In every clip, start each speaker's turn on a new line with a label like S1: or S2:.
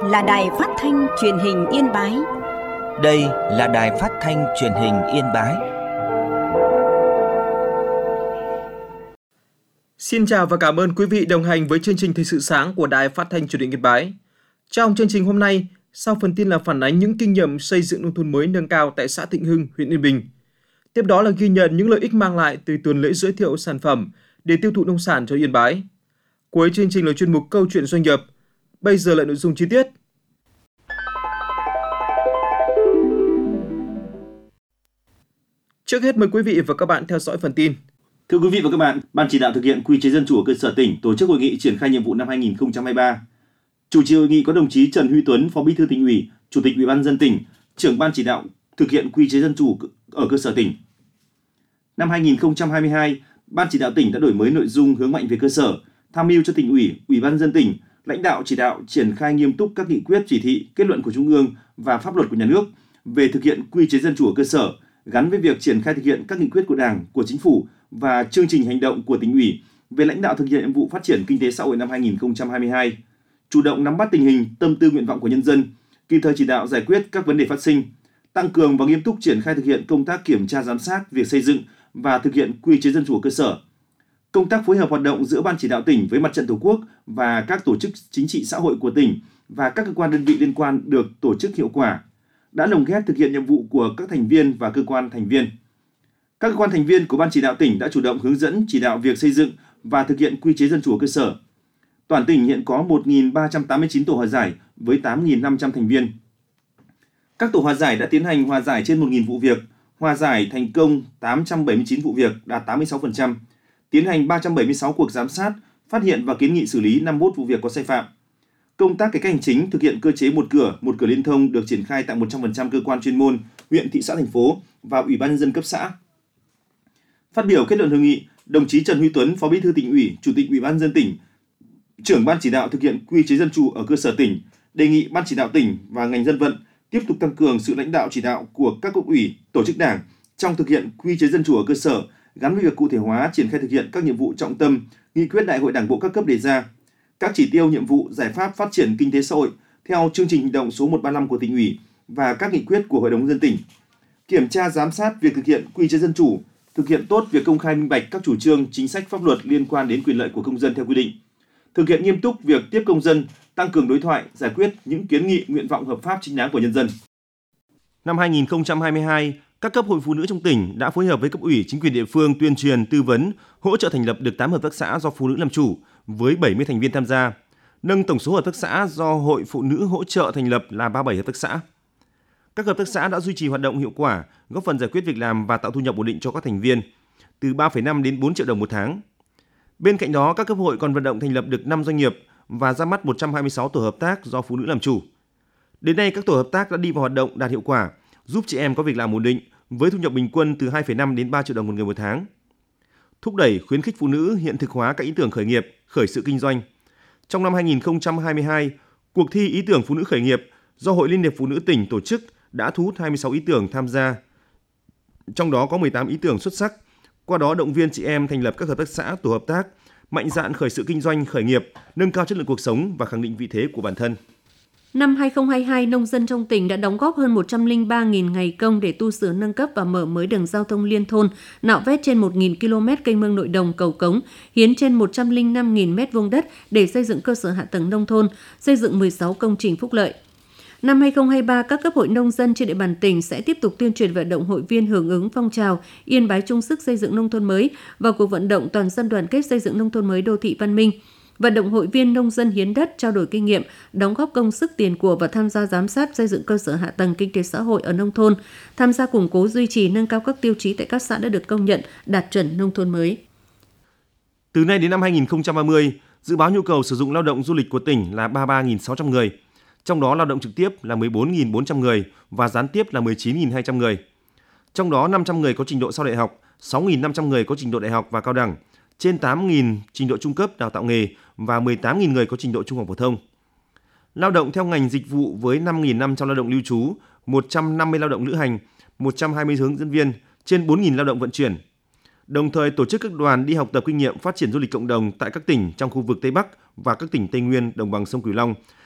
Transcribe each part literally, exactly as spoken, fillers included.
S1: là Đài Phát thanh Truyền hình Yên Bái.
S2: Đây là Đài Phát thanh Truyền hình Yên Bái.
S3: Xin chào và cảm ơn quý vị đồng hành với chương trình Thời sự sáng của Đài Phát thanh Truyền hình Yên Bái. Trong chương trình hôm nay, sau phần tin là phản ánh những kinh nghiệm xây dựng nông thôn mới nâng cao tại xã Thịnh Hưng, huyện Yên Bình. Tiếp đó là ghi nhận những lợi ích mang lại từ tuần lễ giới thiệu sản phẩm để tiêu thụ nông sản cho Yên Bái. Cuối chương trình là chuyên mục Câu chuyện doanh nghiệp. Bây giờ là nội dung chi tiết. Trước hết mời quý vị và các bạn theo dõi phần tin.
S4: Thưa quý vị và các bạn, Ban chỉ đạo thực hiện quy chế dân chủ ở cơ sở tỉnh tổ chức hội nghị triển khai nhiệm vụ năm hai nghìn không trăm hai mươi ba. Chủ trì hội nghị có đồng chí Trần Huy Tuấn, Phó Bí thư Tỉnh ủy, Chủ tịch Ủy ban nhân dân tỉnh, trưởng Ban chỉ đạo thực hiện quy chế dân chủ ở cơ sở tỉnh. Năm hai nghìn không trăm hai mươi hai, Ban chỉ đạo tỉnh đã đổi mới nội dung hướng mạnh về cơ sở, tham mưu cho Tỉnh ủy, Ủy ban nhân dân tỉnh, lãnh đạo chỉ đạo triển khai nghiêm túc các nghị quyết, chỉ thị, kết luận của Trung ương và pháp luật của nhà nước về thực hiện quy chế dân chủ ở cơ sở, gắn với việc triển khai thực hiện các nghị quyết của Đảng, của Chính phủ và chương trình hành động của Tỉnh ủy về lãnh đạo thực hiện nhiệm vụ phát triển kinh tế xã hội năm hai nghìn không trăm hai mươi hai, chủ động nắm bắt tình hình, tâm tư nguyện vọng của nhân dân, kịp thời chỉ đạo giải quyết các vấn đề phát sinh, tăng cường và nghiêm túc triển khai thực hiện công tác kiểm tra giám sát việc xây dựng và thực hiện quy chế dân chủ ở cơ sở. Công tác phối hợp hoạt động giữa Ban chỉ đạo tỉnh với Mặt trận Tổ quốc và các tổ chức chính trị xã hội của tỉnh và các cơ quan đơn vị liên quan được tổ chức hiệu quả, đã lồng ghép thực hiện nhiệm vụ của các thành viên và cơ quan thành viên. Các cơ quan thành viên của Ban chỉ đạo tỉnh đã chủ động hướng dẫn chỉ đạo việc xây dựng và thực hiện quy chế dân chủ ở cơ sở. Toàn tỉnh hiện có một nghìn ba trăm tám mươi chín tổ hòa giải với tám nghìn năm trăm thành viên. Các tổ hòa giải đã tiến hành hòa giải trên một nghìn vụ việc, hòa giải thành công tám trăm bảy mươi chín vụ việc, đạt tám mươi sáu phần trăm, tiến hành ba trăm bảy mươi sáu cuộc giám sát, phát hiện và kiến nghị xử lý năm mươi mốt vụ việc có sai phạm. Công tác cải cách hành chính thực hiện cơ chế một cửa, một cửa liên thông được triển khai tại một trăm phần trăm cơ quan chuyên môn, huyện, thị xã, thành phố và Ủy ban nhân dân cấp xã. Phát biểu kết luận hội nghị, đồng chí Trần Huy Tuấn, Phó Bí thư Tỉnh ủy, Chủ tịch Ủy ban nhân dân tỉnh, trưởng Ban chỉ đạo thực hiện quy chế dân chủ ở cơ sở tỉnh, đề nghị Ban chỉ đạo tỉnh và ngành dân vận tiếp tục tăng cường sự lãnh đạo chỉ đạo của các cấp ủy, tổ chức đảng trong thực hiện quy chế dân chủ ở cơ sở, gắn với việc cụ thể hóa triển khai thực hiện các nhiệm vụ trọng tâm, nghị quyết Đại hội Đảng bộ các cấp đề ra, các chỉ tiêu, nhiệm vụ, giải pháp phát triển kinh tế xã hội theo chương trình hành động số một trăm ba mươi lăm của Tỉnh ủy và các nghị quyết của Hội đồng nhân dân tỉnh, kiểm tra giám sát việc thực hiện quy chế dân chủ, thực hiện tốt việc công khai minh bạch các chủ trương, chính sách pháp luật liên quan đến quyền lợi của công dân theo quy định, thực hiện nghiêm túc việc tiếp công dân, tăng cường đối thoại, giải quyết những kiến nghị, nguyện vọng hợp pháp chính đáng của nhân dân. Năm hai nghìn không trăm hai mươi hai, các cấp hội phụ nữ trong tỉnh đã phối hợp với cấp ủy, chính quyền địa phương tuyên truyền, tư vấn, hỗ trợ thành lập được tám hợp tác xã do phụ nữ làm chủ với bảy mươi thành viên tham gia, nâng tổng số hợp tác xã do hội phụ nữ hỗ trợ thành lập là ba mươi bảy hợp tác xã. Các hợp tác xã đã duy trì hoạt động hiệu quả, góp phần giải quyết việc làm và tạo thu nhập ổn định cho các thành viên, từ ba phẩy năm đến bốn triệu đồng một tháng. Bên cạnh đó, các cấp hội còn vận động thành lập được năm doanh nghiệp và ra mắt một trăm hai mươi sáu tổ hợp tác do phụ nữ làm chủ. Đến nay, các tổ hợp tác đã đi vào hoạt động đạt hiệu quả, giúp chị em có việc làm ổn định với thu nhập bình quân từ hai phẩy năm đến ba triệu đồng một người một tháng. Thúc đẩy khuyến khích phụ nữ hiện thực hóa các ý tưởng khởi nghiệp, khởi sự kinh doanh. Trong năm hai nghìn không trăm hai mươi hai, cuộc thi ý tưởng phụ nữ khởi nghiệp do Hội Liên hiệp Phụ nữ tỉnh tổ chức đã thu hút hai mươi sáu ý tưởng tham gia. Trong đó có mười tám ý tưởng xuất sắc, qua đó động viên chị em thành lập các hợp tác xã, tổ hợp tác, mạnh dạn khởi sự kinh doanh, khởi nghiệp, nâng cao chất lượng cuộc sống và khẳng định vị thế của bản thân.
S5: Năm hai nghìn không trăm hai mươi hai, nông dân trong tỉnh đã đóng góp hơn một trăm lẻ ba nghìn ngày công để tu sửa, nâng cấp và mở mới đường giao thông liên thôn, nạo vét trên một nghìn ki lô mét kênh mương nội đồng, cầu cống, hiến trên một trăm lẻ năm nghìn mét vuông đất để xây dựng cơ sở hạ tầng nông thôn, xây dựng mười sáu công trình phúc lợi. Năm hai nghìn không trăm hai mươi ba, các cấp hội nông dân trên địa bàn tỉnh sẽ tiếp tục tuyên truyền vận động hội viên hưởng ứng phong trào Yên Bái chung sức xây dựng nông thôn mới và cuộc vận động toàn dân đoàn kết xây dựng nông thôn mới đô thị văn minh. Vận động hội viên nông dân hiến đất, trao đổi kinh nghiệm, đóng góp công sức tiền của và tham gia giám sát xây dựng cơ sở hạ tầng kinh tế xã hội ở nông thôn, tham gia củng cố, duy trì, nâng cao các tiêu chí tại các xã đã được công nhận đạt chuẩn nông thôn mới.
S4: Từ nay đến năm hai nghìn không trăm ba mươi, dự báo nhu cầu sử dụng lao động du lịch của tỉnh là ba mươi ba nghìn sáu trăm người, trong đó lao động trực tiếp là mười bốn nghìn bốn trăm người và gián tiếp là mười chín nghìn hai trăm người. Trong đó năm trăm người có trình độ sau đại học, sáu nghìn năm trăm người có trình độ đại học và cao đẳng, trên tám nghìn trình độ trung cấp đào tạo nghề và mười tám nghìn người có trình độ trung học phổ thông. Lao động theo ngành dịch vụ với năm nghìn năm trăm lao động lưu trú, một trăm năm mươi lao động lữ hành, một trăm hai mươi hướng dẫn viên, trên bốn nghìn lao động vận chuyển. Đồng thời tổ chức các đoàn đi học tập kinh nghiệm phát triển du lịch cộng đồng tại các tỉnh trong khu vực Tây Bắc và các tỉnh Tây Nguyên, đồng bằng sông Cửu Long,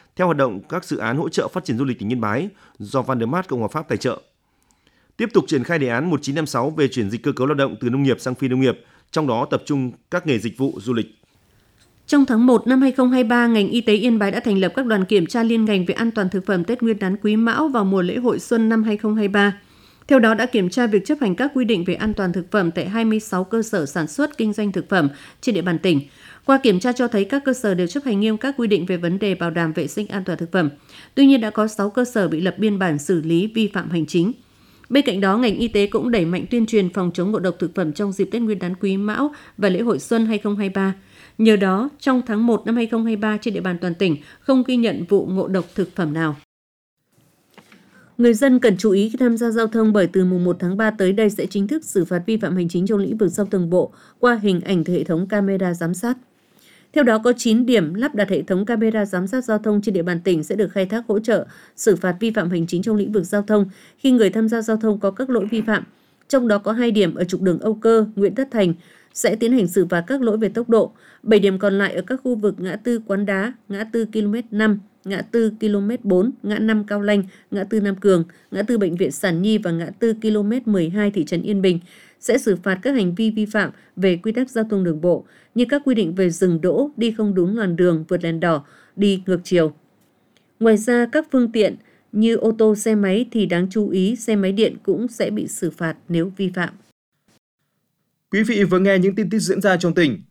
S6: theo hoạt động các dự án hỗ trợ phát triển du lịch tỉnh Yên Bái do Vandermart Cộng hòa Pháp tài trợ. Tiếp tục triển khai đề án một chín năm sáu về chuyển dịch cơ cấu lao động từ nông nghiệp sang phi nông nghiệp, trong đó tập trung các nghề dịch vụ du lịch.
S5: Trong tháng một năm hai không hai ba, ngành y tế Yên Bái đã thành lập các đoàn kiểm tra liên ngành về an toàn thực phẩm Tết Nguyên đán Quý Mão vào mùa lễ hội xuân năm hai không hai ba. Theo đó đã kiểm tra việc chấp hành các quy định về an toàn thực phẩm tại hai mươi sáu cơ sở sản xuất kinh doanh thực phẩm trên địa bàn tỉnh. Qua kiểm tra cho thấy các cơ sở đều chấp hành nghiêm các quy định về vấn đề bảo đảm vệ sinh an toàn thực phẩm. Tuy nhiên đã có sáu cơ sở bị lập biên bản xử lý vi phạm hành chính. Bên cạnh đó, ngành y tế cũng đẩy mạnh tuyên truyền phòng chống ngộ độc thực phẩm trong dịp Tết Nguyên đán Quý Mão và lễ hội xuân hai không hai ba. Nhờ đó, trong tháng một năm hai không hai ba trên địa bàn toàn tỉnh không ghi nhận vụ ngộ độc thực phẩm nào. Người dân cần chú ý khi tham gia giao thông bởi từ mùng một tháng ba tới đây sẽ chính thức xử phạt vi phạm hành chính trong lĩnh vực giao thông bộ qua hình ảnh từ hệ thống camera giám sát. Theo đó, có chín điểm lắp đặt hệ thống camera giám sát giao thông trên địa bàn tỉnh sẽ được khai thác hỗ trợ xử phạt vi phạm hành chính trong lĩnh vực giao thông khi người tham gia giao thông có các lỗi vi phạm. Trong đó có hai điểm ở trục đường Âu Cơ, Nguyễn Tất Thành sẽ tiến hành xử phạt các lỗi về tốc độ. bảy điểm còn lại ở các khu vực ngã tư Quán Đá, ngã tư ki lô mét năm, ngã tư ki lô mét bốn, ngã năm Cao Lanh, ngã tư Nam Cường, ngã tư Bệnh viện Sản Nhi và ngã tư ki lô mét mười hai thị trấn Yên Bình sẽ xử phạt các hành vi vi phạm về quy tắc giao thông đường bộ như các quy định về dừng đỗ, đi không đúng làn đường, vượt đèn đỏ, đi ngược chiều. Ngoài ra, các phương tiện như ô tô, xe máy thì đáng chú ý xe máy điện cũng sẽ bị xử phạt nếu vi phạm.
S3: Quý vị vừa nghe những tin tức diễn ra trong tỉnh.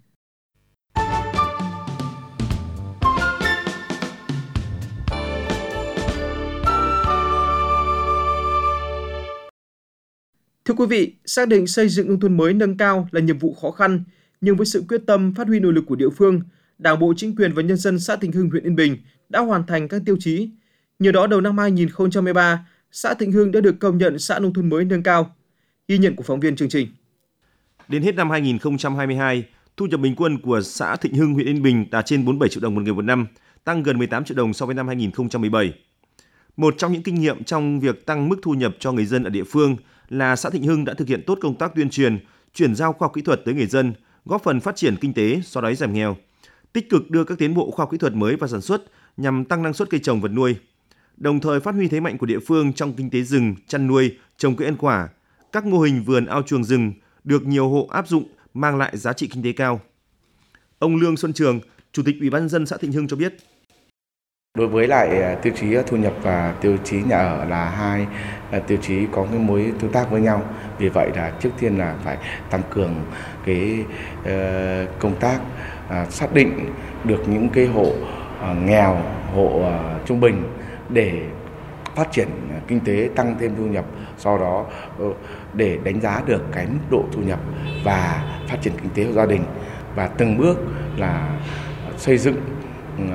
S3: Thưa quý vị, xác định xây dựng nông thôn mới nâng cao là nhiệm vụ khó khăn, nhưng với sự quyết tâm phát huy nội lực của địa phương, Đảng bộ, chính quyền và nhân dân xã Thịnh Hưng, huyện Yên Bình đã hoàn thành các tiêu chí. Nhờ đó, đầu năm hai không hai ba, xã Thịnh Hưng đã được công nhận xã nông thôn mới nâng cao. Ghi nhận của phóng viên chương trình.
S6: Đến hết năm hai không hai hai, thu nhập bình quân của xã Thịnh Hưng, huyện Yên Bình đạt trên bốn mươi bảy triệu đồng một người một năm, tăng gần mười tám triệu đồng so với năm hai không một bảy. Một trong những kinh nghiệm trong việc tăng mức thu nhập cho người dân ở địa phương là xã Thịnh Hưng đã thực hiện tốt công tác tuyên truyền, chuyển giao khoa học kỹ thuật tới người dân, góp phần phát triển kinh tế, xóa đói giảm nghèo, tích cực đưa các tiến bộ khoa học kỹ thuật mới vào sản xuất nhằm tăng năng suất cây trồng vật nuôi, đồng thời phát huy thế mạnh của địa phương trong kinh tế rừng, chăn nuôi, trồng cây ăn quả, các mô hình vườn ao chuồng rừng được nhiều hộ áp dụng mang lại giá trị kinh tế cao. Ông Lương Xuân Trường, Chủ tịch Ủy ban nhân dân xã Thịnh Hưng cho biết.
S7: Đối với lại tiêu chí thu nhập và tiêu chí nhà ở là hai tiêu chí có cái mối tương tác với nhau. Vì vậy là trước tiên là phải tăng cường cái uh, công tác uh, xác định được những cái hộ uh, nghèo, hộ uh, trung bình để phát triển kinh tế, tăng thêm thu nhập, sau đó uh, để đánh giá được cái mức độ thu nhập và phát triển kinh tế của gia đình, và từng bước là xây dựng uh,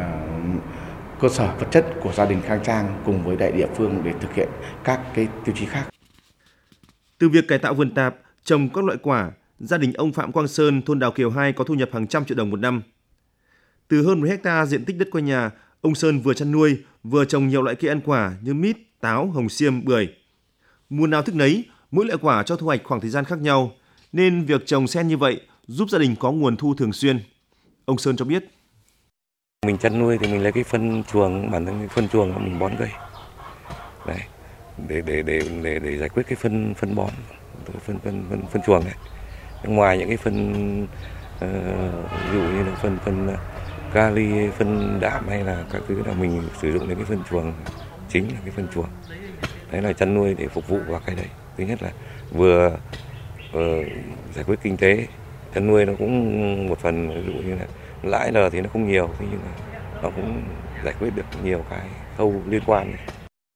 S7: cơ sở vật chất của gia đình khang trang cùng với đại địa phương để thực hiện các cái tiêu chí khác.
S6: Từ việc cải tạo vườn tạp, trồng các loại quả, gia đình ông Phạm Quang Sơn, thôn Đào Kiều hai có thu nhập hàng trăm triệu đồng một năm. Từ hơn một hectare diện tích đất quanh nhà, ông Sơn vừa chăn nuôi, vừa trồng nhiều loại cây ăn quả như mít, táo, hồng xiêm, bưởi. Mùa nào thức nấy, mỗi loại quả cho thu hoạch khoảng thời gian khác nhau, nên việc trồng xen như vậy giúp gia đình có nguồn thu thường xuyên. Ông Sơn cho biết.
S8: Mình chăn nuôi thì mình lấy cái phân chuồng, bản thân cái phân chuồng mình bón cây. Đấy, để để để để để giải quyết cái phân phân bón, phân phân phân phân chuồng này. Ngoài những cái phân uh, ví dụ như là phân phân kali, phân đạm hay là các thứ là mình sử dụng đến cái phân chuồng chính là cái phân chuồng. Đấy là chăn nuôi để phục vụ vào cái đấy. Thứ nhất là vừa uh, giải quyết kinh tế, chăn nuôi nó cũng một phần ví dụ như là lãi lờ thì nó không nhiều, nhưng mà nó cũng giải quyết được nhiều cái khâu liên quan này.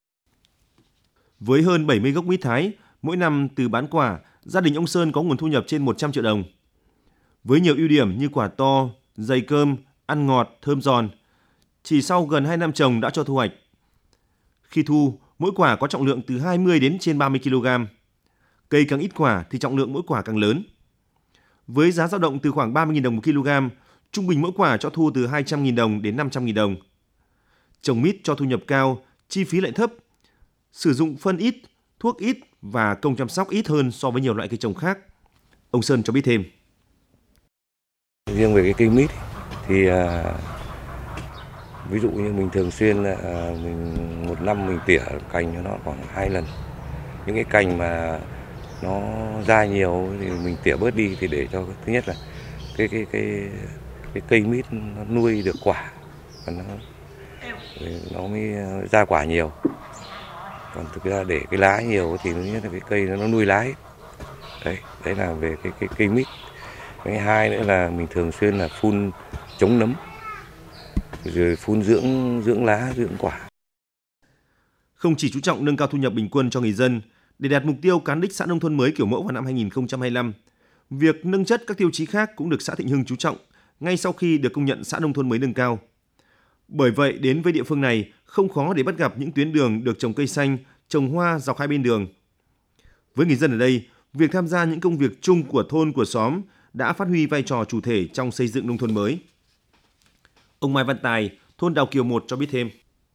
S6: Với hơn bảy mươi gốc mít Thái, mỗi năm từ bán quả, gia đình ông Sơn có nguồn thu nhập trên một trăm triệu đồng. Với nhiều ưu điểm như quả to, dày cơm, ăn ngọt, thơm giòn, chỉ sau gần hai năm trồng đã cho thu hoạch. Khi thu, mỗi quả có trọng lượng từ hai mươi đến trên ba mươi ki lô gam. Cây càng ít quả thì trọng lượng mỗi quả càng lớn. Với giá dao động từ khoảng ba mươi nghìn đồng một kg, trung bình mỗi quả cho thu từ hai trăm nghìn đồng đến năm trăm nghìn đồng. Trồng mít cho thu nhập cao, chi phí lại thấp, sử dụng phân ít, thuốc ít và công chăm sóc ít hơn so với nhiều loại cây trồng khác. Ông Sơn cho biết thêm.
S8: Riêng về cái cây mít thì Ví dụ như mình thường xuyên là mình một năm mình tỉa cành cho nó khoảng hai lần. Những cái cành mà nó ra nhiều thì mình tỉa bớt đi thì để cho thứ nhất là cái cái cái cái cây mít nó nuôi được quả và nó nó mới ra quả nhiều. Còn thực ra để cái lá nhiều thì thứ nhất là cái cây nó nuôi lá. Đấy, đấy là về cái cái cây mít. Cái hai nữa là mình thường xuyên là phun chống nấm, rồi phun dưỡng dưỡng lá, dưỡng quả.
S6: Không chỉ chú trọng nâng cao thu nhập bình quân cho người dân, để đạt mục tiêu cán đích xã nông thôn mới kiểu mẫu vào năm hai nghìn không trăm hai mươi lăm, việc nâng chất các tiêu chí khác cũng được xã Thịnh Hưng chú trọng ngay sau khi được công nhận xã nông thôn mới nâng cao. Bởi vậy, đến với địa phương này, không khó để bắt gặp những tuyến đường được trồng cây xanh, trồng hoa dọc hai bên đường. Với người dân ở đây, việc tham gia những công việc chung của thôn, của xóm đã phát huy vai trò chủ thể trong xây dựng nông thôn mới. Ông Mai Văn Tài, thôn Đào Kiều một cho biết thêm.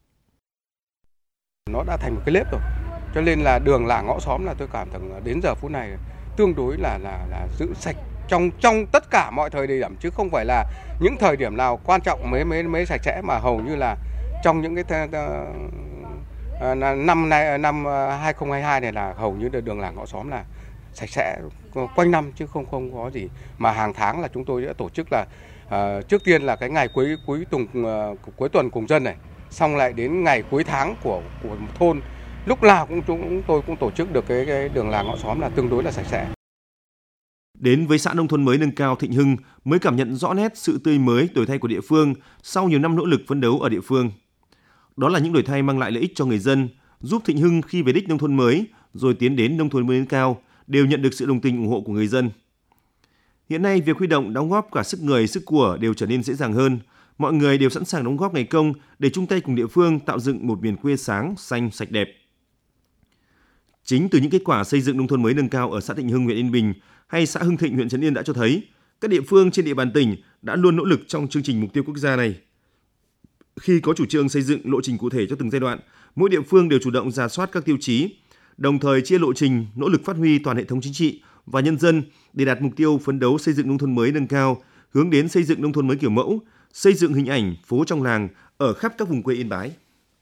S9: Nó đã thành một cái nếp rồi, cho nên là đường làng ngõ xóm là tôi cảm thấy đến giờ phút này tương đối là là là giữ sạch trong trong tất cả mọi thời điểm, chứ không phải là những thời điểm nào quan trọng mới mới mới sạch sẽ, mà hầu như là trong những cái uh, năm nay năm hai không hai hai này là hầu như là đường làng ngõ xóm là sạch sẽ quanh năm, chứ không không có gì. Mà hàng tháng là chúng tôi đã tổ chức là uh, trước tiên là cái ngày cuối cuối tuần uh, cuối tuần cùng dân này, xong lại đến ngày cuối tháng của của một thôn, lúc nào cũng chúng tôi cũng tổ chức được cái, cái đường làng ngõ xóm là tương đối là sạch sẽ.
S6: Đến với xã nông thôn mới nâng cao Thịnh Hưng mới cảm nhận rõ nét sự tươi mới, đổi thay của địa phương sau nhiều năm nỗ lực phấn đấu ở địa phương. Đó là những đổi thay mang lại lợi ích cho người dân, giúp Thịnh Hưng khi về đích nông thôn mới rồi tiến đến nông thôn mới nâng cao đều nhận được sự đồng tình ủng hộ của người dân. Hiện nay, việc huy động đóng góp cả sức người, sức của đều trở nên dễ dàng hơn. Mọi người đều sẵn sàng đóng góp ngày công để chung tay cùng địa phương tạo dựng một miền quê sáng, xanh, sạch đẹp. Chính từ những kết quả xây dựng nông thôn mới nâng cao ở xã Thịnh Hưng, huyện Yên Bình hay xã Hưng Thịnh, huyện Trấn Yên đã cho thấy các địa phương trên địa bàn tỉnh đã luôn nỗ lực trong chương trình mục tiêu quốc gia này. Khi có chủ trương xây dựng lộ trình cụ thể cho từng giai đoạn, mỗi địa phương đều chủ động rà soát các tiêu chí, đồng thời chia lộ trình, nỗ lực phát huy toàn hệ thống chính trị và nhân dân để đạt mục tiêu phấn đấu xây dựng nông thôn mới nâng cao, hướng đến xây dựng nông thôn mới kiểu mẫu, xây dựng hình ảnh phố trong làng ở khắp các vùng quê Yên Bái.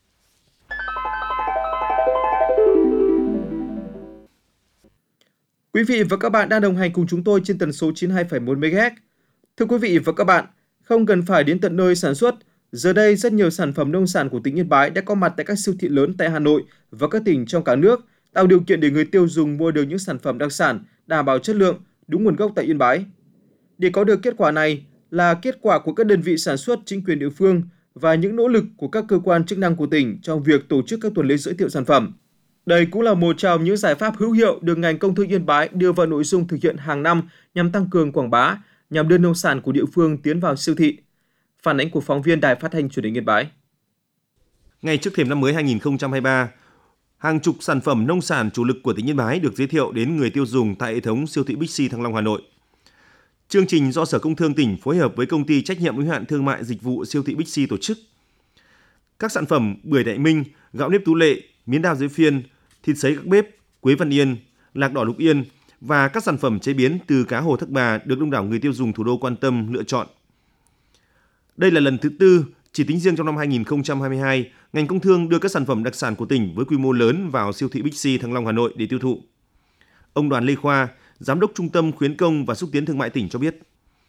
S3: Quý vị và các bạn đang đồng hành cùng chúng tôi trên tần số chín mươi hai phẩy một mê ga héc. Thưa quý vị và các bạn, không cần phải đến tận nơi sản xuất, giờ đây rất nhiều sản phẩm nông sản của tỉnh Yên Bái đã có mặt tại các siêu thị lớn tại Hà Nội và các tỉnh trong cả nước, tạo điều kiện để người tiêu dùng mua được những sản phẩm đặc sản, đảm bảo chất lượng, đúng nguồn gốc tại Yên Bái. Để có được kết quả này là kết quả của các đơn vị sản xuất, chính quyền địa phương và những nỗ lực của các cơ quan chức năng của tỉnh trong việc tổ chức các tuần lễ giới thiệu sản phẩm. Đây cũng là một trong những giải pháp hữu hiệu được ngành công thương Yên Bái đưa vào nội dung thực hiện hàng năm nhằm tăng cường quảng bá, nhằm đưa nông sản của địa phương tiến vào siêu thị. Phản ánh của phóng viên Đài Phát thanh Truyền hình Yên Bái.
S6: Ngay trước thềm năm mới hai không hai ba, hàng chục sản phẩm nông sản chủ lực của tỉnh Yên Bái được giới thiệu đến người tiêu dùng tại hệ thống siêu thị Bixi Thăng Long, Hà Nội. Chương trình do Sở Công Thương tỉnh phối hợp với Công ty trách nhiệm hữu hạn thương mại dịch vụ siêu thị Bixi tổ chức. Các sản phẩm bưởi Đại Minh, gạo nếp Tú Lệ, miến đao dưới phiên, thịt sấy các bếp, quế Văn Yên, lạc đỏ Lục Yên và các sản phẩm chế biến từ cá hồ Thác Bà được đông đảo người tiêu dùng thủ đô quan tâm lựa chọn. Đây là lần thứ tư, chỉ tính riêng trong năm hai không hai hai, ngành công thương đưa các sản phẩm đặc sản của tỉnh với quy mô lớn vào siêu thị Bixi Thăng Long, Hà Nội để tiêu thụ. Ông Đoàn Lê Khoa, Giám đốc Trung tâm Khuyến công và Xúc tiến Thương mại tỉnh cho biết.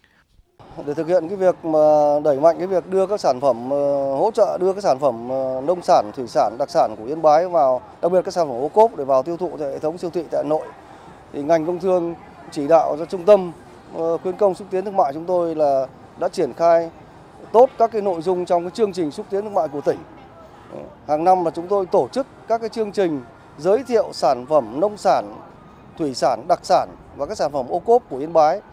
S10: Để thực hiện cái việc mà đẩy mạnh cái việc đưa các sản phẩm hỗ trợ đưa các sản phẩm nông sản, thủy sản, đặc sản của Yên Bái vào, đặc biệt các sản phẩm ô cốp để vào tiêu thụ tại hệ thống siêu thị tại Hà Nội, thì ngành công thương chỉ đạo cho Trung tâm Khuyến công Xúc tiến Thương mại chúng tôi là đã triển khai tốt các cái nội dung trong cái chương trình xúc tiến thương mại của tỉnh. Hàng năm là chúng tôi tổ chức các cái chương trình giới thiệu sản phẩm nông sản, thủy sản, đặc sản và các sản phẩm ô cốp của Yên Bái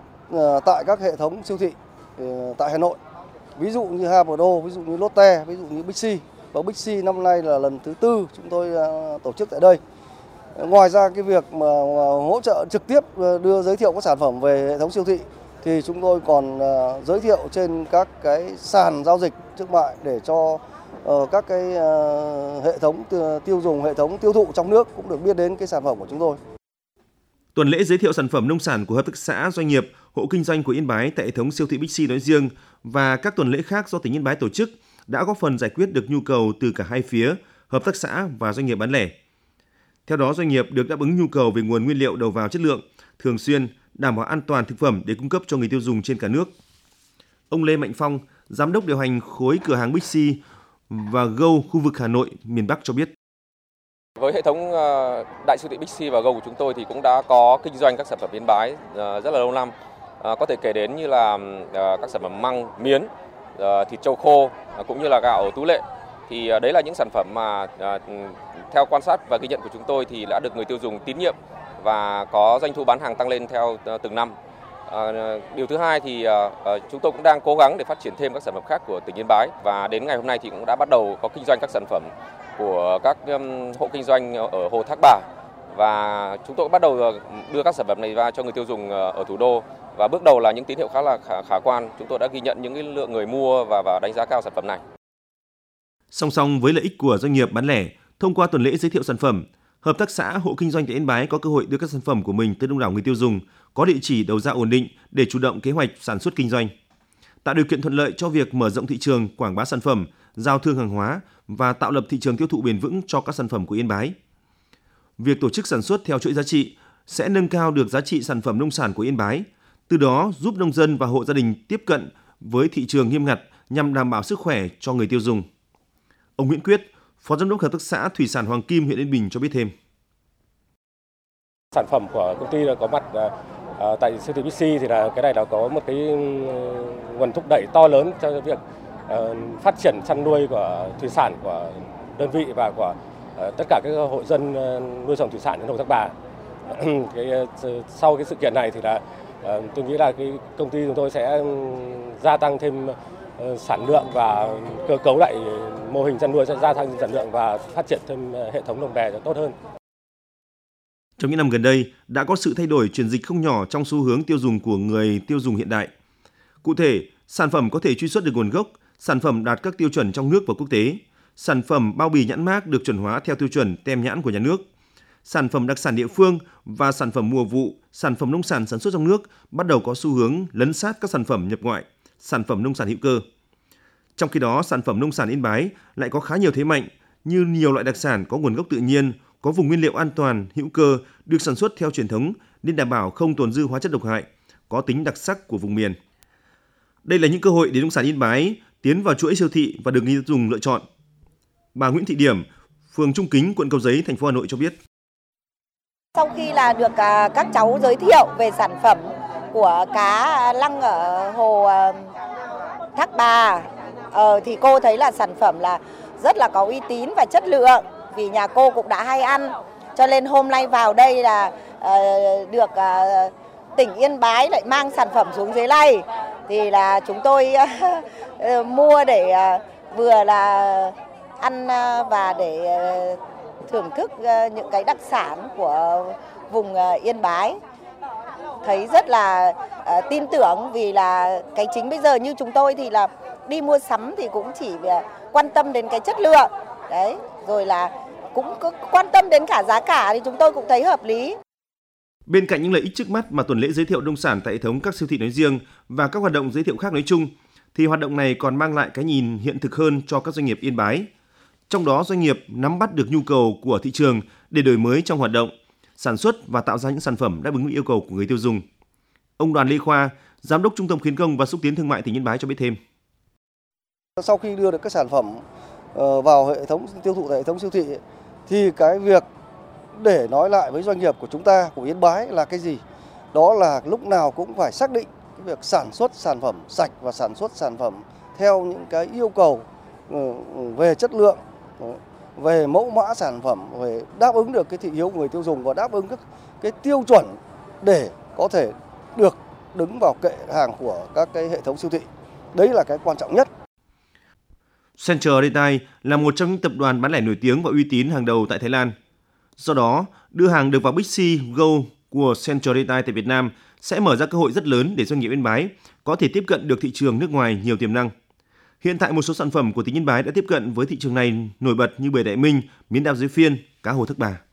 S10: tại các hệ thống siêu thị tại Hà Nội. Ví dụ như Haverdo, ví dụ như Lotte, ví dụ như Bixi. Và Bixi năm nay là lần thứ tư chúng tôi tổ chức tại đây. Ngoài ra cái việc mà hỗ trợ trực tiếp đưa giới thiệu các sản phẩm về hệ thống siêu thị thì chúng tôi còn giới thiệu trên các cái sàn giao dịch thương mại để cho các cái hệ thống tiêu dùng, hệ thống tiêu thụ trong nước cũng được biết đến cái sản phẩm của chúng tôi.
S6: Tuần lễ giới thiệu sản phẩm nông sản của hợp tác xã, doanh nghiệp, hộ kinh doanh của Yên Bái tại hệ thống siêu thị Bixi nói riêng và các tuần lễ khác do tỉnh Yên Bái tổ chức đã góp phần giải quyết được nhu cầu từ cả hai phía, hợp tác xã và doanh nghiệp bán lẻ. Theo đó, doanh nghiệp được đáp ứng nhu cầu về nguồn nguyên liệu đầu vào chất lượng, thường xuyên, đảm bảo an toàn thực phẩm để cung cấp cho người tiêu dùng trên cả nước. Ông Lê Mạnh Phong, Giám đốc điều hành khối cửa hàng Bixi và Go khu vực Hà Nội, miền Bắc cho biết.
S11: Với hệ thống đại siêu thị Bixi và Go của chúng tôi thì cũng đã có kinh doanh các sản phẩm Yên Bái rất là lâu năm. Có thể kể đến như là các sản phẩm măng, miến, thịt trâu khô cũng như là gạo Tú Lệ. Thì đấy là những sản phẩm mà theo quan sát và ghi nhận của chúng tôi thì đã được người tiêu dùng tín nhiệm và có doanh thu bán hàng tăng lên theo từng năm. Điều thứ hai thì chúng tôi cũng đang cố gắng để phát triển thêm các sản phẩm khác của tỉnh Yên Bái, và đến ngày hôm nay thì cũng đã bắt đầu có kinh doanh các sản phẩm của các hộ kinh doanh ở Hồ Thác Bà, và chúng tôi bắt đầu đưa các sản phẩm này ra cho người tiêu dùng ở thủ đô, và bước đầu là những tín hiệu khá là khả, khả quan. Chúng tôi đã ghi nhận những cái lượng người mua và và đánh giá cao sản phẩm này.
S6: Song song với lợi ích của doanh nghiệp bán lẻ, thông qua tuần lễ giới thiệu sản phẩm, hợp tác xã, hộ kinh doanh tại Yên Bái có cơ hội đưa các sản phẩm của mình tới đông đảo người tiêu dùng, có địa chỉ đầu ra ổn định để chủ động kế hoạch sản xuất kinh doanh, tạo điều kiện thuận lợi cho việc mở rộng thị trường, quảng bá sản phẩm, giao thương hàng hóa và tạo lập thị trường tiêu thụ bền vững cho các sản phẩm của Yên Bái. Việc tổ chức sản xuất theo chuỗi giá trị sẽ nâng cao được giá trị sản phẩm nông sản của Yên Bái, từ đó giúp nông dân và hộ gia đình tiếp cận với thị trường nghiêm ngặt nhằm đảm bảo sức khỏe cho người tiêu dùng. Ông Nguyễn Quyết, Phó Giám đốc Hợp tác xã Thủy sản Hoàng Kim, huyện Yên Bình cho biết thêm.
S12: Sản phẩm của công ty là có mặt uh, tại siêu thị Bixi thì là cái này là có một cái nguồn thúc đẩy to lớn cho việc uh, phát triển chăn nuôi của thủy sản của đơn vị và của uh, tất cả các hộ dân uh, nuôi trồng thủy sản trên Hồ Thác Bà. cái, uh, sau cái sự kiện này thì là uh, tôi nghĩ là cái công ty chúng tôi sẽ gia tăng thêm uh, sản lượng và cơ cấu lại mô hình chăn nuôi, sẽ gia tăng sản lượng và phát triển thêm hệ thống lồng bè cho tốt hơn.
S6: Trong những năm gần đây, đã có sự thay đổi chuyển dịch không nhỏ trong xu hướng tiêu dùng của người tiêu dùng hiện đại. Cụ thể, sản phẩm có thể truy xuất được nguồn gốc, sản phẩm đạt các tiêu chuẩn trong nước và quốc tế, sản phẩm bao bì nhãn mác được chuẩn hóa theo tiêu chuẩn tem nhãn của nhà nước, sản phẩm đặc sản địa phương và sản phẩm mùa vụ, sản phẩm nông sản sản xuất trong nước bắt đầu có xu hướng lấn sát các sản phẩm nhập ngoại, sản phẩm nông sản hữu cơ. Trong khi đó, sản phẩm nông sản Yên Bái lại có khá nhiều thế mạnh như nhiều loại đặc sản có nguồn gốc tự nhiên, có vùng nguyên liệu an toàn, hữu cơ, được sản xuất theo truyền thống nên đảm bảo không tồn dư hóa chất độc hại, có tính đặc sắc của vùng miền. Đây là những cơ hội để nông sản Yên Bái tiến vào chuỗi siêu thị và được người tiêu dùng lựa chọn. Bà Nguyễn Thị Điểm, phường Trung Kính, quận Cầu Giấy, thành phố Hà Nội cho biết.
S13: Sau khi là được các cháu giới thiệu về sản phẩm của cá lăng ở hồ Thác Bà, ờ, thì cô thấy là sản phẩm là rất là có uy tín và chất lượng, vì nhà cô cũng đã hay ăn, cho nên hôm nay vào đây là uh, được uh, tỉnh Yên Bái lại mang sản phẩm xuống dưới này, thì là chúng tôi uh, uh, mua để uh, vừa là ăn uh, và để uh, thưởng thức uh, những cái đặc sản của vùng uh, Yên Bái. Thấy rất là uh, tin tưởng, vì là cái chính bây giờ như chúng tôi thì là đi mua sắm thì cũng chỉ uh, quan tâm đến cái chất lượng đấy, rồi là cũng quan tâm đến cả giá cả, thì chúng tôi cũng thấy hợp lý.
S6: Bên cạnh những lợi ích trước mắt mà tuần lễ giới thiệu nông sản tại hệ thống các siêu thị nói riêng và các hoạt động giới thiệu khác nói chung, thì hoạt động này còn mang lại cái nhìn hiện thực hơn cho các doanh nghiệp Yên Bái. Trong đó, doanh nghiệp nắm bắt được nhu cầu của thị trường để đổi mới trong hoạt động, sản xuất và tạo ra những sản phẩm đáp ứng yêu cầu của người tiêu dùng. Ông Đoàn Lê Khoa, Giám đốc Trung tâm Khuyến công và Xúc tiến Thương mại tỉnh Yên Bái cho biết thêm.
S10: Sau khi đưa được các sản phẩm vào hệ thống tiêu thụ tại hệ thống siêu thị, thì cái việc để nói lại với doanh nghiệp của chúng ta, của Yên Bái là cái gì? Đó là lúc nào cũng phải xác định cái việc sản xuất sản phẩm sạch và sản xuất sản phẩm theo những cái yêu cầu về chất lượng, về mẫu mã sản phẩm, về đáp ứng được cái thị hiếu của người tiêu dùng và đáp ứng các cái tiêu chuẩn để có thể được đứng vào kệ hàng của các cái hệ thống siêu thị. Đấy là cái quan trọng nhất.
S6: Central Retail là một trong những tập đoàn bán lẻ nổi tiếng và uy tín hàng đầu tại Thái Lan. Do đó, đưa hàng được vào Bixi, Go của Central Retail tại Việt Nam sẽ mở ra cơ hội rất lớn để doanh nghiệp Yên Bái có thể tiếp cận được thị trường nước ngoài nhiều tiềm năng. Hiện tại một số sản phẩm của tỉnh Yên Bái đã tiếp cận với thị trường này nổi bật như bưởi Đại Minh, miến đào dưới phiên, cá hồ Thác Bà.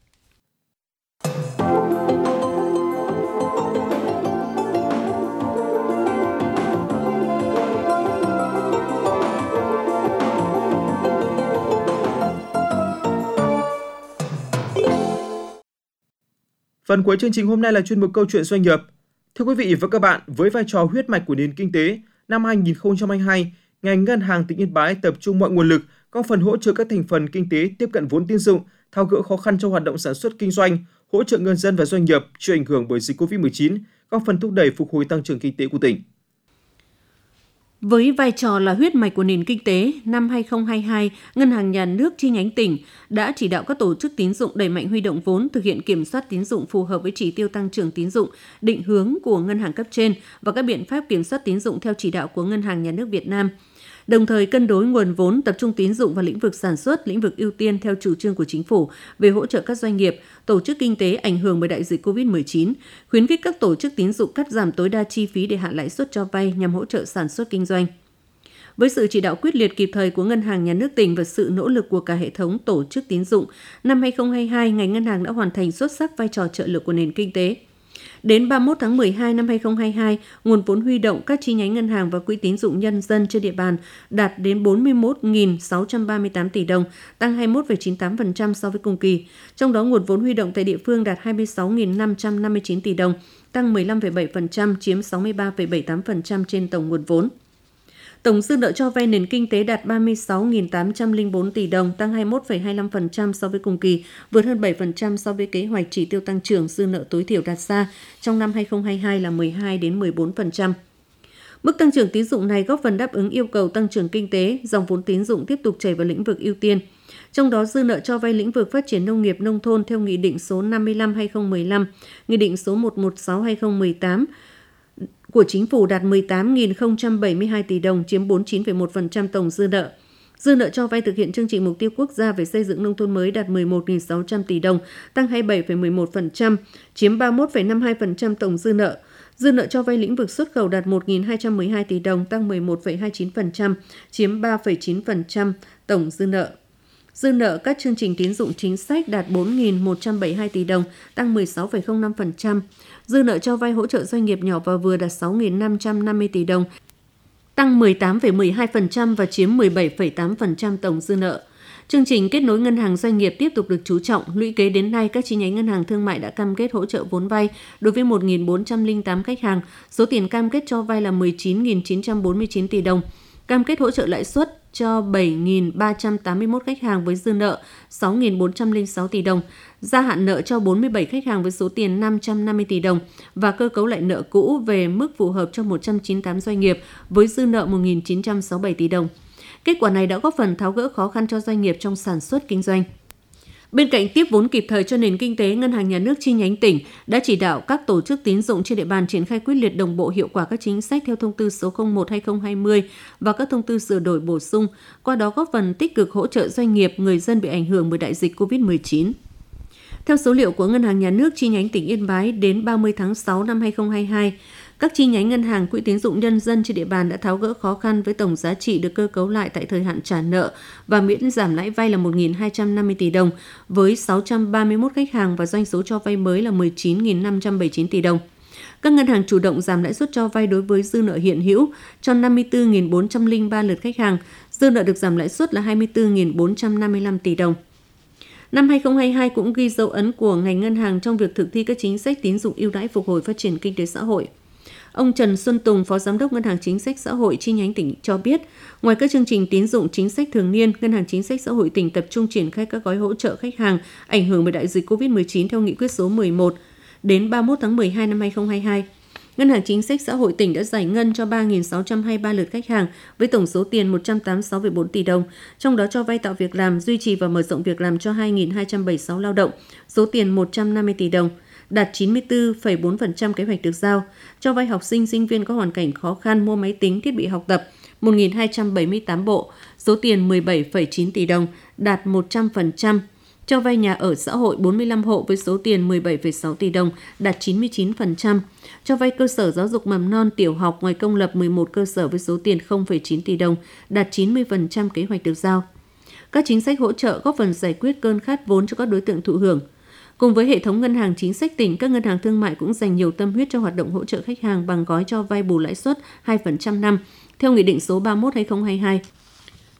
S3: Phần cuối chương trình hôm nay là chuyên mục Câu chuyện doanh nghiệp. Thưa quý vị và các bạn, với vai trò huyết mạch của nền kinh tế, năm hai nghìn không trăm hai mươi hai, ngành ngân hàng tỉnh Yên Bái tập trung mọi nguồn lực, góp phần hỗ trợ các thành phần kinh tế tiếp cận vốn tín dụng, tháo gỡ khó khăn trong hoạt động sản xuất kinh doanh, hỗ trợ người dân và doanh nghiệp chịu ảnh hưởng bởi dịch covid mười chín, góp phần thúc đẩy phục hồi tăng trưởng kinh tế của tỉnh.
S5: Với vai trò là huyết mạch của nền kinh tế, năm hai nghìn không trăm hai mươi hai, Ngân hàng Nhà nước chi nhánh tỉnh đã chỉ đạo các tổ chức tín dụng đẩy mạnh huy động vốn, thực hiện kiểm soát tín dụng phù hợp với chỉ tiêu tăng trưởng tín dụng, định hướng của ngân hàng cấp trên và các biện pháp kiểm soát tín dụng theo chỉ đạo của Ngân hàng Nhà nước Việt Nam. Đồng thời cân đối nguồn vốn tập trung tín dụng vào lĩnh vực sản xuất, lĩnh vực ưu tiên theo chủ trương của chính phủ về hỗ trợ các doanh nghiệp, tổ chức kinh tế ảnh hưởng bởi đại dịch covid mười chín, khuyến khích các tổ chức tín dụng cắt giảm tối đa chi phí để hạ lãi suất cho vay nhằm hỗ trợ sản xuất kinh doanh. Với sự chỉ đạo quyết liệt kịp thời của Ngân hàng Nhà nước tỉnh và sự nỗ lực của cả hệ thống tổ chức tín dụng, năm hai nghìn không trăm hai mươi hai, ngành ngân hàng đã hoàn thành xuất sắc vai trò trợ lực của nền kinh tế. Đến ba mươi mốt tháng mười hai năm hai nghìn không trăm hai mươi hai, nguồn vốn huy động các chi nhánh ngân hàng và quỹ tín dụng nhân dân trên địa bàn đạt đến bốn mươi mốt nghìn sáu trăm ba mươi tám tỷ đồng, tăng hai mươi mốt phẩy chín mươi tám phần trăm so với cùng kỳ. Trong đó, nguồn vốn huy động tại địa phương đạt hai mươi sáu nghìn năm trăm năm mươi chín tỷ đồng, tăng mười lăm phẩy bảy phần trăm, chiếm sáu mươi ba phẩy bảy mươi tám phần trăm trên tổng nguồn vốn. Tổng dư nợ cho vay nền kinh tế đạt ba mươi sáu nghìn tám trăm lẻ bốn tỷ đồng, tăng hai mươi mốt phẩy hai mươi lăm phần trăm so với cùng kỳ, vượt hơn bảy phần trăm so với kế hoạch chỉ tiêu tăng trưởng dư nợ tối thiểu đặt ra trong năm hai nghìn không trăm hai mươi hai là mười hai đến mười bốn phần trăm. Mức tăng trưởng tín dụng này góp phần đáp ứng yêu cầu tăng trưởng kinh tế, dòng vốn tín dụng tiếp tục chảy vào lĩnh vực ưu tiên. Trong đó, dư nợ cho vay lĩnh vực phát triển nông nghiệp nông thôn theo Nghị định số năm mươi lăm trên hai nghìn không trăm mười lăm, Nghị định số một trăm mười sáu trên hai nghìn không trăm mười tám, của Chính phủ đạt mười tám nghìn không trăm bảy mươi hai tỷ đồng, chiếm bốn mươi chín phẩy một phần trăm tổng dư nợ. Dư nợ cho vay thực hiện chương trình mục tiêu quốc gia về xây dựng nông thôn mới đạt mười một nghìn sáu trăm tỷ đồng, tăng hai mươi bảy phẩy mười một phần trăm, chiếm ba mươi mốt phẩy năm mươi hai phần trăm tổng dư nợ. Dư nợ cho vay lĩnh vực xuất khẩu đạt một nghìn hai trăm mười hai tỷ đồng, tăng mười một phẩy hai mươi chín phần trăm, chiếm ba phẩy chín phần trăm tổng dư nợ. Dư nợ các chương trình tín dụng chính sách đạt bốn nghìn một trăm bảy mươi hai tỷ đồng, tăng mười sáu phẩy không năm phần trăm. Dư nợ cho vay hỗ trợ doanh nghiệp nhỏ và vừa đạt sáu nghìn năm trăm năm mươi tỷ đồng, tăng mười tám phẩy mười hai phần trăm và chiếm mười bảy phẩy tám phần trăm tổng dư nợ. Chương trình kết nối ngân hàng doanh nghiệp tiếp tục được chú trọng. Lũy kế đến nay, các chi nhánh ngân hàng thương mại đã cam kết hỗ trợ vốn vay đối với một nghìn bốn trăm lẻ tám khách hàng. Số tiền cam kết cho vay là mười chín nghìn chín trăm bốn mươi chín tỷ đồng. Cam kết hỗ trợ lãi suất cho bảy nghìn ba trăm tám mươi mốt khách hàng với dư nợ sáu nghìn bốn trăm lẻ sáu tỷ đồng, gia hạn nợ cho bốn mươi bảy khách hàng với số tiền năm trăm năm mươi tỷ đồng và cơ cấu lại nợ cũ về mức phù hợp cho một trăm chín mươi tám doanh nghiệp với dư nợ một nghìn chín trăm sáu mươi bảy tỷ đồng. Kết quả này đã góp phần tháo gỡ khó khăn cho doanh nghiệp trong sản xuất kinh doanh. Bên cạnh tiếp vốn kịp thời cho nền kinh tế, Ngân hàng Nhà nước chi nhánh tỉnh đã chỉ đạo các tổ chức tín dụng trên địa bàn triển khai quyết liệt đồng bộ hiệu quả các chính sách theo thông tư số không một trên hai nghìn không trăm hai mươi và các thông tư sửa đổi bổ sung, qua đó góp phần tích cực hỗ trợ doanh nghiệp, người dân bị ảnh hưởng bởi đại dịch covid mười chín. Theo số liệu của Ngân hàng Nhà nước chi nhánh tỉnh Yên Bái, đến ba mươi tháng sáu năm hai nghìn không trăm hai mươi hai, các chi nhánh ngân hàng, quỹ tín dụng nhân dân trên địa bàn đã tháo gỡ khó khăn với tổng giá trị được cơ cấu lại tại thời hạn trả nợ và miễn giảm lãi vay là một nghìn hai trăm năm mươi tỷ đồng với sáu trăm ba mươi mốt khách hàng và doanh số cho vay mới là mười chín nghìn năm trăm bảy mươi chín tỷ đồng. Các ngân hàng chủ động giảm lãi suất cho vay đối với dư nợ hiện hữu cho năm mươi tư nghìn bốn trăm lẻ ba lượt khách hàng, dư nợ được giảm lãi suất là hai mươi tư nghìn bốn trăm năm mươi lăm tỷ đồng. Năm hai nghìn không trăm hai mươi hai cũng ghi dấu ấn của ngành ngân hàng trong việc thực thi các chính sách tín dụng ưu đãi phục hồi phát triển kinh tế xã hội. Ông Trần Xuân Tùng, Phó Giám đốc Ngân hàng Chính sách Xã hội chi nhánh tỉnh cho biết, ngoài các chương trình tín dụng chính sách thường niên, Ngân hàng Chính sách Xã hội tỉnh tập trung triển khai các gói hỗ trợ khách hàng ảnh hưởng bởi đại dịch covid mười chín theo nghị quyết số mười một. Đến ba mươi mốt tháng mười hai năm hai nghìn không trăm hai mươi hai, Ngân hàng Chính sách Xã hội tỉnh đã giải ngân cho ba nghìn sáu trăm hai mươi ba lượt khách hàng với tổng số tiền một trăm tám mươi sáu phẩy bốn tỷ đồng, trong đó cho vay tạo việc làm, duy trì và mở rộng việc làm cho hai nghìn hai trăm bảy mươi sáu lao động, số tiền một trăm năm mươi tỷ đồng, đạt chín mươi tư phẩy bốn phần trăm kế hoạch được giao, cho vay học sinh, sinh viên có hoàn cảnh khó khăn mua máy tính, thiết bị học tập, một nghìn hai trăm bảy mươi tám bộ, số tiền mười bảy phẩy chín tỷ đồng, đạt một trăm phần trăm, cho vay nhà ở xã hội bốn mươi lăm hộ với số tiền mười bảy phẩy sáu tỷ đồng, đạt chín mươi chín phần trăm, cho vay cơ sở giáo dục mầm non, tiểu học ngoài công lập mười một cơ sở với số tiền không phẩy chín tỷ đồng, đạt chín mươi phần trăm kế hoạch được giao. Các chính sách hỗ trợ góp phần giải quyết cơn khát vốn cho các đối tượng thụ hưởng. Cùng với hệ thống ngân hàng chính sách tỉnh, các ngân hàng thương mại cũng dành nhiều tâm huyết cho hoạt động hỗ trợ khách hàng bằng gói cho vay bù lãi suất hai phần trăm năm theo Nghị định số ba mươi mốt trên hai nghìn không trăm hai mươi hai.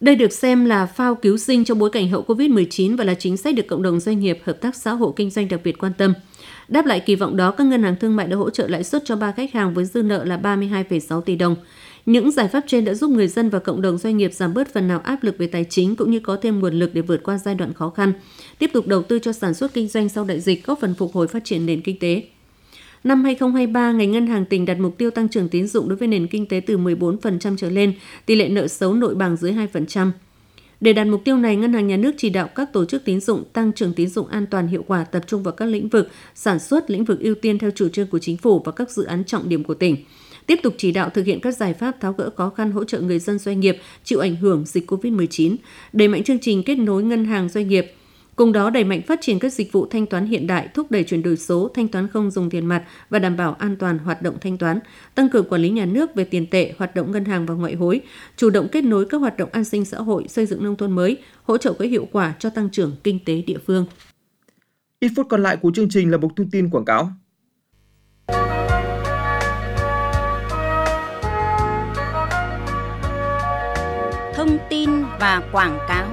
S5: Đây được xem là phao cứu sinh trong bối cảnh hậu covid mười chín và là chính sách được cộng đồng doanh nghiệp, hợp tác xã hộ kinh doanh đặc biệt quan tâm. Đáp lại kỳ vọng đó, các ngân hàng thương mại đã hỗ trợ lãi suất cho ba khách hàng với dư nợ là ba mươi hai phẩy sáu tỷ đồng. Những giải pháp trên đã giúp người dân và cộng đồng doanh nghiệp giảm bớt phần nào áp lực về tài chính cũng như có thêm nguồn lực để vượt qua giai đoạn khó khăn, tiếp tục đầu tư cho sản xuất kinh doanh sau đại dịch, góp phần phục hồi phát triển nền kinh tế. Năm hai không hai ba, ngành ngân hàng tỉnh đặt mục tiêu tăng trưởng tín dụng đối với nền kinh tế từ mười bốn phần trăm trở lên, tỷ lệ nợ xấu nội bảng dưới hai phần trăm. Để đạt mục tiêu này, Ngân hàng Nhà nước chỉ đạo các tổ chức tín dụng tăng trưởng tín dụng an toàn hiệu quả, tập trung vào các lĩnh vực sản xuất, lĩnh vực ưu tiên theo chủ trương của chính phủ và các dự án trọng điểm của tỉnh. Tiếp tục chỉ đạo thực hiện các giải pháp tháo gỡ khó khăn hỗ trợ người dân doanh nghiệp chịu ảnh hưởng dịch covid mười chín, đẩy mạnh chương trình kết nối ngân hàng doanh nghiệp. Cùng đó đẩy mạnh phát triển các dịch vụ thanh toán hiện đại, thúc đẩy chuyển đổi số, thanh toán không dùng tiền mặt và đảm bảo an toàn hoạt động thanh toán, tăng cường quản lý nhà nước về tiền tệ, hoạt động ngân hàng và ngoại hối, chủ động kết nối các hoạt động an sinh xã hội, xây dựng nông thôn mới, hỗ trợ có hiệu quả cho tăng trưởng kinh tế địa phương.
S3: Ít phút còn lại của chương trình là mục thông tin quảng cáo.
S1: Thông tin và quảng cáo.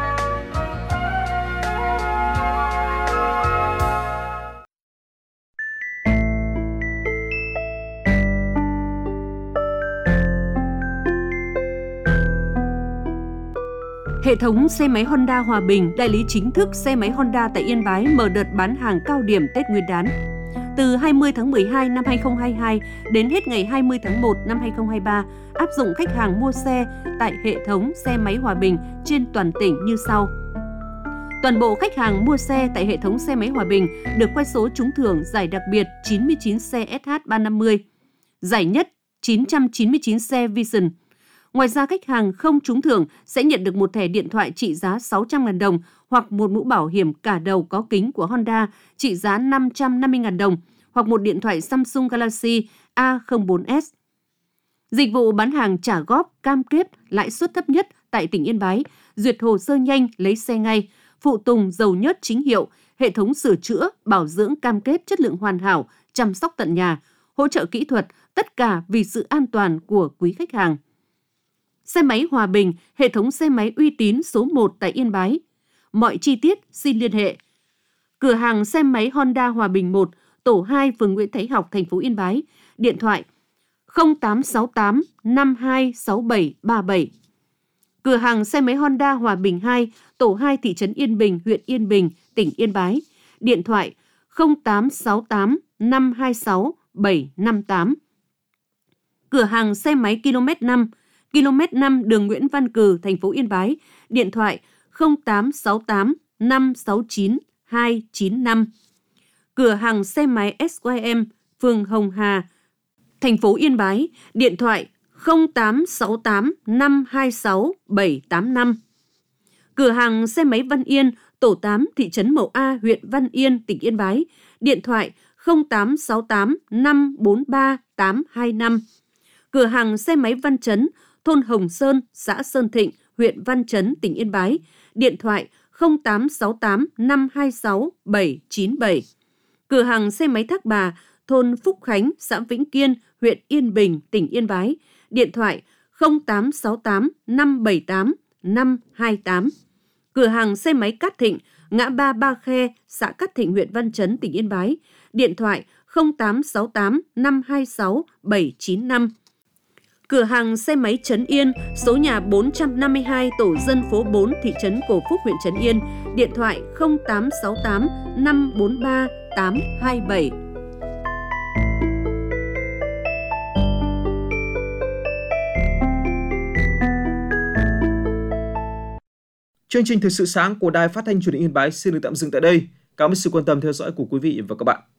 S5: Hệ thống xe máy Honda Hòa Bình, đại lý chính thức xe máy Honda tại Yên Bái mở đợt bán hàng cao điểm Tết Nguyên đán. Từ hai mươi tháng mười hai năm hai không hai hai đến hết ngày hai mươi tháng một năm hai không hai ba, áp dụng khách hàng mua xe tại hệ thống xe máy Hòa Bình trên toàn tỉnh như sau. Toàn bộ khách hàng mua xe tại hệ thống xe máy Hòa Bình được quay số trúng thưởng giải đặc biệt chín mươi chín xe ét hát ba năm mươi, giải nhất chín trăm chín mươi chín xe Vision. Ngoài ra, khách hàng không trúng thưởng sẽ nhận được một thẻ điện thoại trị giá sáu trăm nghìn đồng hoặc một mũ bảo hiểm cả đầu có kính của Honda trị giá năm trăm năm mươi nghìn đồng hoặc một điện thoại Samsung Galaxy A không bốn S. Dịch vụ bán hàng trả góp cam kết lãi suất thấp nhất tại tỉnh Yên Bái, duyệt hồ sơ nhanh lấy xe ngay, phụ tùng dầu nhớt chính hiệu, hệ thống sửa chữa, bảo dưỡng cam kết chất lượng hoàn hảo, chăm sóc tận nhà, hỗ trợ kỹ thuật, tất cả vì sự an toàn của quý khách hàng. Xe máy Hòa Bình, hệ thống xe máy uy tín số một tại Yên Bái. Mọi chi tiết xin liên hệ. Cửa hàng xe máy Honda Hòa Bình một, tổ hai, phường Nguyễn Thái Học, thành phố Yên Bái. Điện thoại không tám sáu tám năm hai sáu bảy ba bảy. Cửa hàng xe máy Honda Hòa Bình hai, tổ hai, thị trấn Yên Bình, huyện Yên Bình, tỉnh Yên Bái. Điện thoại không tám sáu tám năm hai sáu bảy năm tám. Cửa hàng xe máy ki lô mét năm, ki lô mét năm đường Nguyễn Văn Cừ, thành phố Yên Bái. Điện thoại không tám sáu tám năm sáu chín hai chín năm. Cửa hàng xe máy ét quy em, phường Hồng Hà, thành phố Yên Bái. Điện thoại không tám sáu tám năm hai sáu bảy tám năm. Cửa hàng xe máy Văn Yên, tổ tám, thị trấn Mậu A, huyện Văn Yên, tỉnh Yên Bái. Điện thoại không tám sáu tám năm bốn ba tám hai năm. Cửa hàng xe máy Văn Chấn, thôn Hồng Sơn, xã Sơn Thịnh, huyện Văn Chấn, tỉnh Yên Bái. Điện thoại không tám sáu tám năm hai sáu bảy chín bảy. Cửa hàng xe máy Thác Bà, thôn Phúc Khánh, xã Vĩnh Kiên, huyện Yên Bình, tỉnh Yên Bái. Điện thoại không tám sáu tám năm bảy tám năm hai tám. Cửa hàng xe máy Cát Thịnh, ngã ba Ba Khe, xã Cát Thịnh, huyện Văn Chấn, tỉnh Yên Bái. Điện thoại không tám sáu tám năm hai sáu bảy chín năm. Cửa hàng xe máy Trấn Yên, số nhà bốn trăm năm mươi hai, tổ dân phố bốn, thị trấn Cổ Phúc, huyện Trấn Yên. Điện thoại không tám sáu tám năm bốn ba tám hai bảy.
S3: Chương trình Thời sự sáng của Đài Phát thanh Truyền hình Yên Bái xin được tạm dừng tại đây. Cảm ơn sự quan tâm theo dõi của quý vị và các bạn.